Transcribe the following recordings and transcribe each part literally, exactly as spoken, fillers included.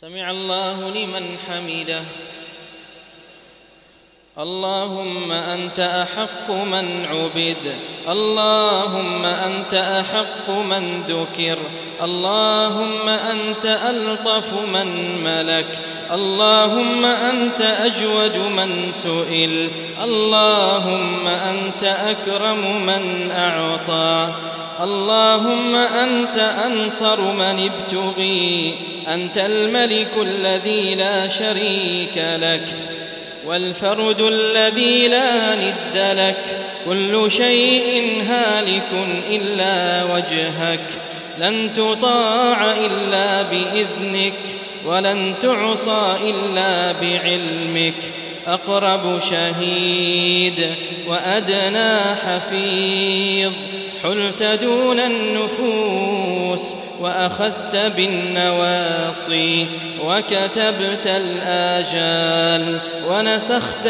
سمع الله لمن حمده. اللهم أنت أحق من عبد، اللهم أنت أحق من ذكر، اللهم أنت ألطف من ملك، اللهم أنت أجود من سئل، اللهم أنت أكرم من أعطى، اللهم أنت أنصر من ابتغي، أنت الملك الذي لا شريك لك والفرد الذي لا ند لك، كل شيء هالك إلا وجهك، لن تطاع إلا بإذنك ولن تعصى إلا بعلمك، أقرب شهيد وأدنى حفيظ، حلت دون النفوس وأخذت بالنواصي وكتبت الآجال ونسخت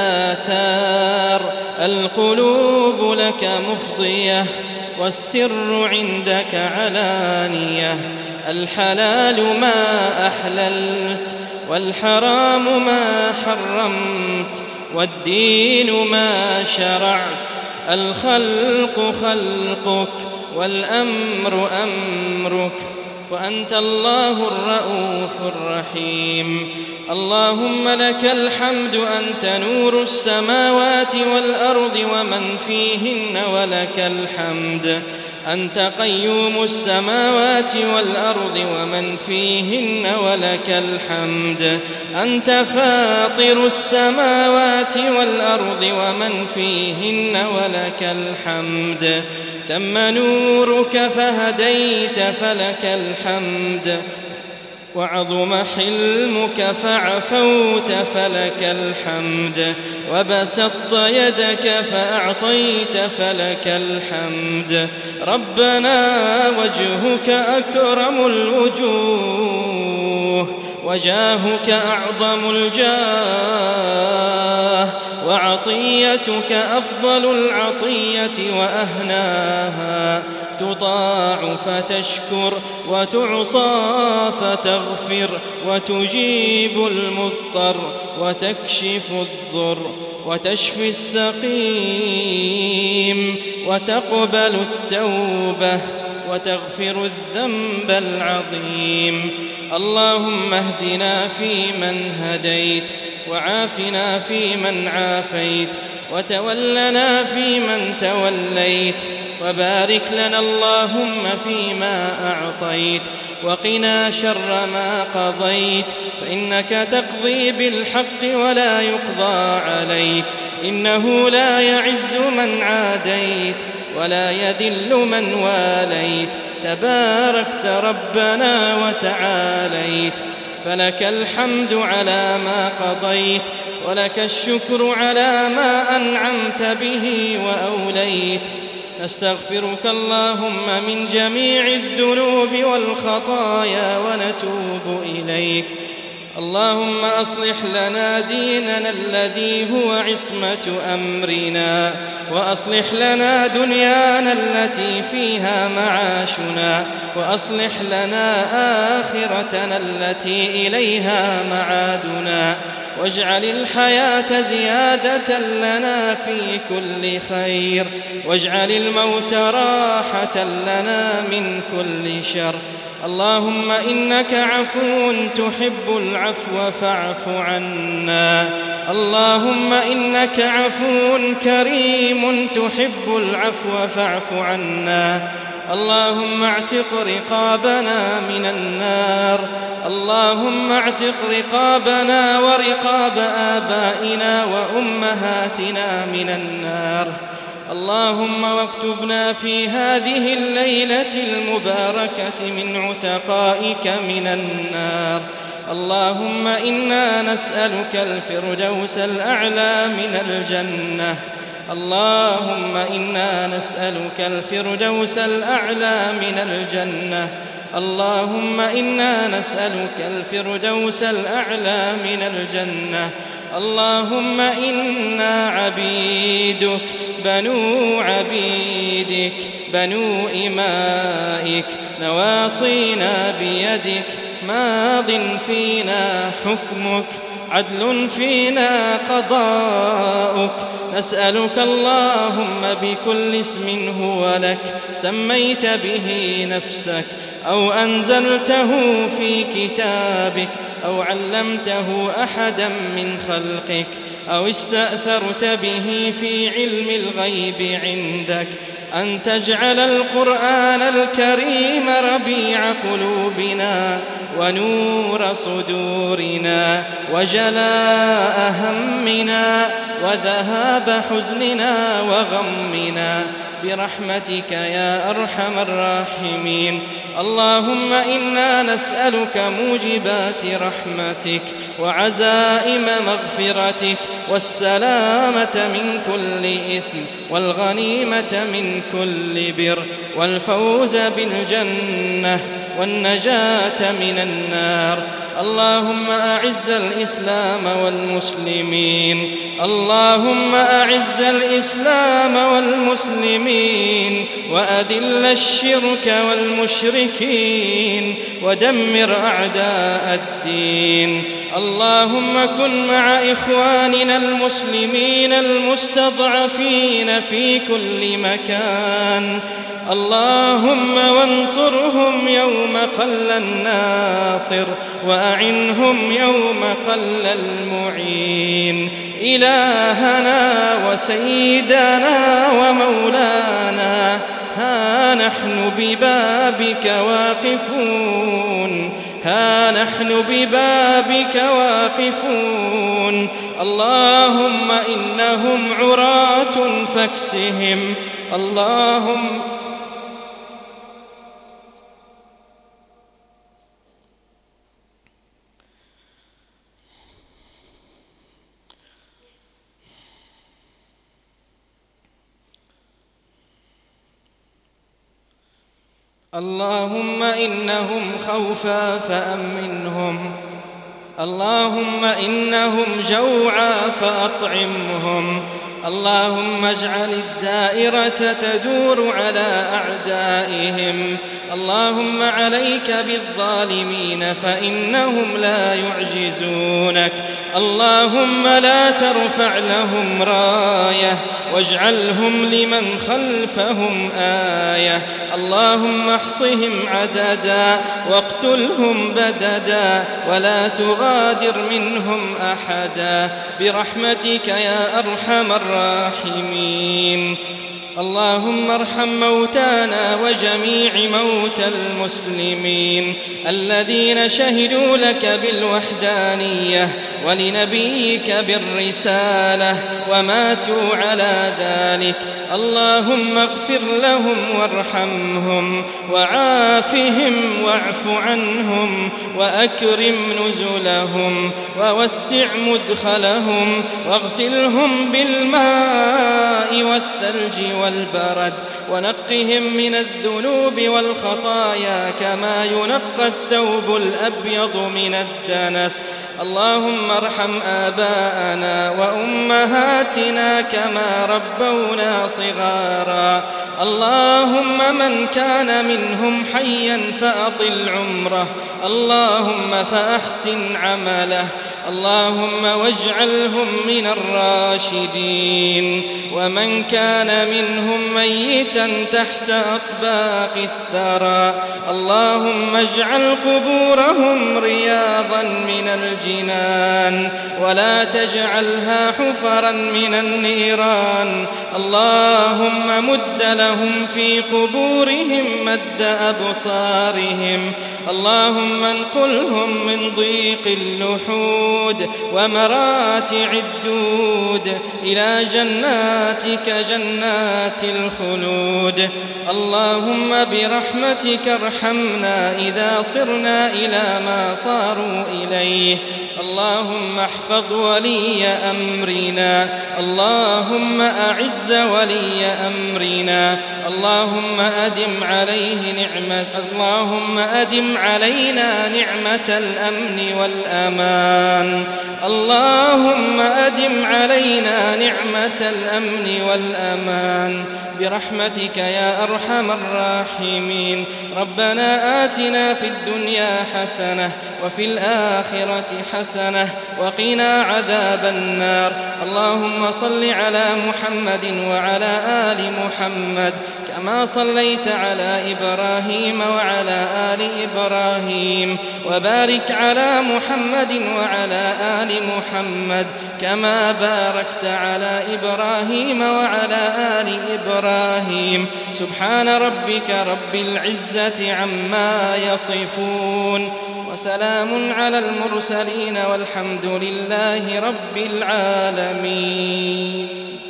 الآثار، القلوب لك مفضية والسر عندك علانية، الحلال ما أحللت والحرام ما حرمت والدين ما شرعت، الخلق خلقك والأمر أمرك، وأنت الله الرؤوف الرحيم. اللهم لك الحمد، أنت نور السماوات والأرض ومن فيهن، ولك الحمد أنت قيوم السماوات والأرض ومن فيهن، ولك الحمد أنت فاطر السماوات والأرض ومن فيهن، ولك الحمد تم نورك فهديت، فلك الحمد وعظم حلمك فعفوت، فلك الحمد وبسطت يدك فأعطيت، فلك الحمد. ربنا وجهك أكرم الوجوه وجاهك أعظم الجاه، وعطيتك أفضل العطية وأهناها، تطاع فتشكر وتعصى فتغفر، وتجيب المضطر وتكشف الضر وتشفي السقيم وتقبل التوبة وتغفر الذنب العظيم. اللهم اهدنا فيمن هديت، وعافنا فيمن عافيت، وتولنا فيمن توليت، وبارك لنا اللهم فيما أعطيت، وقنا شر ما قضيت، فإنك تقضي بالحق ولا يقضى عليك، إنه لا يعز من عاديت ولا يذل من واليت، تباركت ربنا وتعاليت، فلك الحمد على ما قضيت، ولك الشكر على ما أنعمت به وأوليت. نستغفرك اللهم من جميع الذنوب والخطايا ونتوب إليك. اللهم أصلح لنا ديننا الذي هو عصمة أمرنا، وأصلح لنا دنيانا التي فيها معاشنا، وأصلح لنا آخرتنا التي إليها معادنا، واجعل الحياة زيادة لنا في كل خير، واجعل الموت راحة لنا من كل شر. اللهم إنك عفو تحب العفو فاعف عنا، اللهم إنك عفو كريم تحب العفو فاعف عنا. اللهم اعتق رقابنا من النار، اللهم اعتق رقابنا ورقاب آبائنا وأمهاتنا من النار. اللهم واكتبنا في هذه الليلة المباركة من عتقائك من النار. اللهم إنا نسألك الفردوس الأعلى من الجنة، اللهم إنا نسألك الفردوس الأعلى من الجنة، اللهم إنا نسألك الفردوس الأعلى من الجنة. اللهم إنا عبيدك بنو عبيدك بنو إمائك، نواصينا بيدك ماض فينا حكمك عدل فينا قضاؤك نسألك اللهم بكل اسم هو لك سميت به نفسك أو أنزلته في كتابك أو علمته أحدا من خلقك أو استأثرت به في علم الغيب عندك أن تجعل القرآن الكريم ربيع قلوبنا ونور صدورنا وجلاء همنا وذهاب حزننا وغمنا برحمتك يا أرحم الراحمين. اللهم إنا نسألك موجبات رحمتك وعزائم مغفرتك والسلامة من كل إثم والغنيمة من كل بر والفوز بالجنة والنجاة من النار. اللهم أعز الإسلام والمسلمين اللهم أعز الإسلام والمسلمين وأذل الشرك والمشركين ودمر أعداء الدين. اللهم كن مع إخواننا المسلمين المستضعفين في كل مكان. اللهم وانصرهم يوم قل الناصر وأعنهم يوم قل المعين. إلهنا وسيدنا ومولانا ها نحن ببابك واقفون ها نحن ببابك واقفون. اللهم إنهم عراة فاكسهم. اللهم اللهم إنهم خوفا فأمنهم. اللهم إنهم جوعا فأطعمهم. اللهم اجعل الدائرة تدور على أعدائهم. اللهم عليك بالظالمين فإنهم لا يعجزونك. اللهم لا ترفع لهم راية واجعلهم لمن خلفهم آية. اللهم احصهم عددا واقتلهم بددا ولا تغادر منهم أحدا برحمتك يا أرحم الراحمين. اللهم ارحم موتانا وجميع موتى المسلمين الذين شهدوا لك بالوحدانية ولنبيك بالرسالة وماتوا على ذلك. اللهم اغفر لهم وارحمهم وعافهم واعف عنهم وأكرم نزلهم ووسع مدخلهم واغسلهم بالماء والثلج والبرد ونقهم من الذنوب والخطايا كما ينقى الثوب الأبيض من الدنس. اللهم ارحم آباءنا وأمهاتنا كما ربونا صغارا. اللهم من كان منهم حيا فأطل عمره. اللهم فأحسن عمله. اللهم واجعلهم من الراشدين. ومن كان منهم ميتا تحت أطباق الثرى اللهم اجعل قبورهم رياضا من الجنان ولا تجعلها حفرا من النيران. اللهم مد لهم في قبورهم مد أبصارهم. اللهم انقلهم من ضيق اللحود ومراتع الدود إلى جناتك جنات الخلود. اللهم برحمتك ارحمنا إذا صرنا إلى ما صاروا إليه. اللهم احفظ ولي أمرنا. اللهم أعز ولي أمرنا. اللهم أدم عليه نعمة اللهم أدم علينا نعمة الأمن والأمان. اللهم أدم علينا نعمة الأمن والأمان برحمتك يا أرحم الراحمين. ربنا آتنا في الدنيا حسنة وفي الآخرة حسنة وقنا عذاب النار. اللهم صل على محمد وعلى آل محمد كما صليت على إبراهيم وعلى آل إبراهيم، وبارك على محمد وعلى آل محمد كما باركت على إبراهيم وعلى آل إبراهيم. سبحان ربك رب العزة عما يصفون، وسلام على المرسلين والحمد لله رب العالمين.